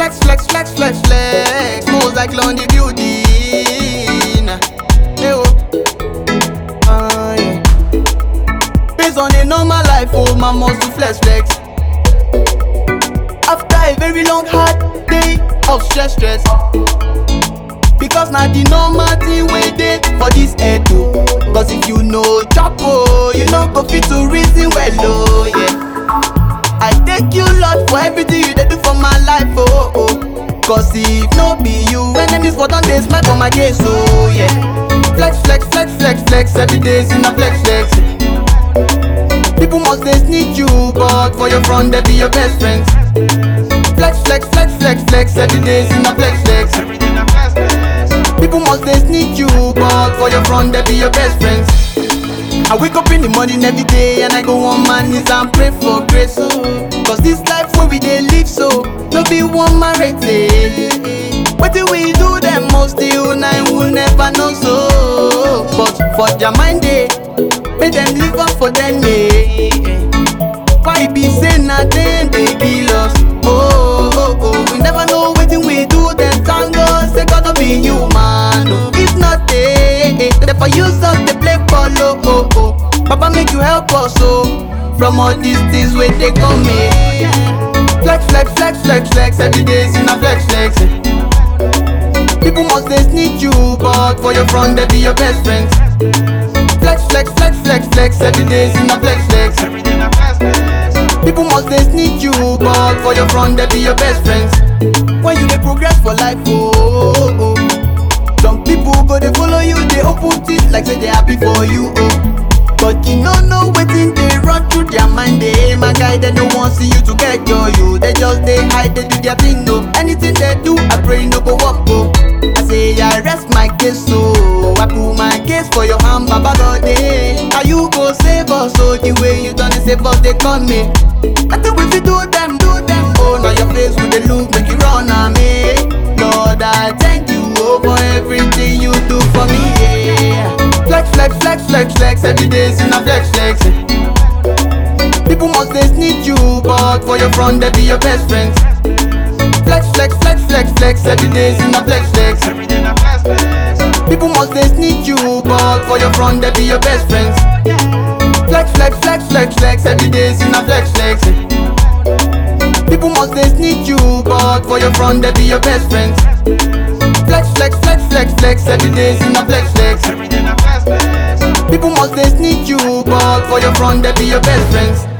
Flex, flex, flex, flex, flex. Moves like London building. Hey, oh. Yeah. Based on a normal life, oh, man must do flex, flex. After a very long hard day of stress. Because now the normal thing we dey for this head oh. Cause if you know chop oh, you know go fit to reason well oh yeah. I thank you Lord for everything you dey do for my life oh oh. Cause if no be you, enemies for don dey smile for my case oh yeah. Flex, flex, flex, flex, flex, every day's in a flex, flex. People must dey sneak you, but for your front they be your best friends. Flex, flex, flex, flex, flex, every day's in a flex, flex. People must dey sneak you, but for your front they be your best friends. I wake up in the morning every day and I go on my knees and pray for grace oh. Cause this life where we dey live so, no be one man rate wetin we do them most still nine will never know so. But for their mind they make them live up for them yeah. Why be say na them they kill us oh oh oh. We never know wetin we do them thank God say God no be human oh. If not they for use us they play ball oh oh oh. Papa make you help us oh. From all these things where they come here. Flex, flex, flex, flex, flex, every day's in a flex, flex. People must dey sneak you, but for your front they be your best friends. Flex, flex, flex, flex, flex, every day's in a flex, flex. People must dey sneak you, but for your front they be your best friends. When you dey progress for life, oh, oh, oh. Some people go dey follow you, they open teeth like say they happy for you, oh. But you no know wetin dey run through their mind. They my guy, they no want see you to get your you. They just dey hide, they do their thing, no. Anything they do, I pray no go up, oh. I say I rest my case, so I put my case for your hand, Baba God, eh. How you go save us, so the way you done it, save us, they call me. Nothing we fit do them, oh. Now your face with the look, make you run on me. Lord, I thank you, oh, for everything you do for me, yeah. Flex, flex, flex, flex, flex, every day's in a flex, flex. People must dey sneak you, but for your front they be your best friends. Flex, flex, flex, flex, flex, every day's in a flex, flex. People must dey sneak you, but for your front they be your best friends. Flex, flex, flex, flex, flex, every day's in a flex, flex. People must dey sneak you, but for your front they be your best friends. Flex, flex, flex, flex, flex, every day's in a flex, flex. People must dey sneak you, but for your front they be your best friends.